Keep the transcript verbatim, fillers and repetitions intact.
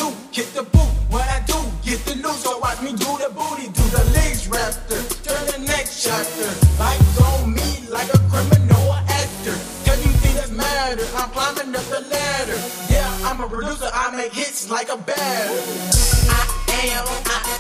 do, hit the boot. What I do, get the loot. So watch me do the booty, do the legs raptor. Turn the next chapter. Lights on me like a criminal or actor. Tell you things that matter, I'm climbing up the ladder. Yeah, I'm a producer, I make hits like a batter. I am, I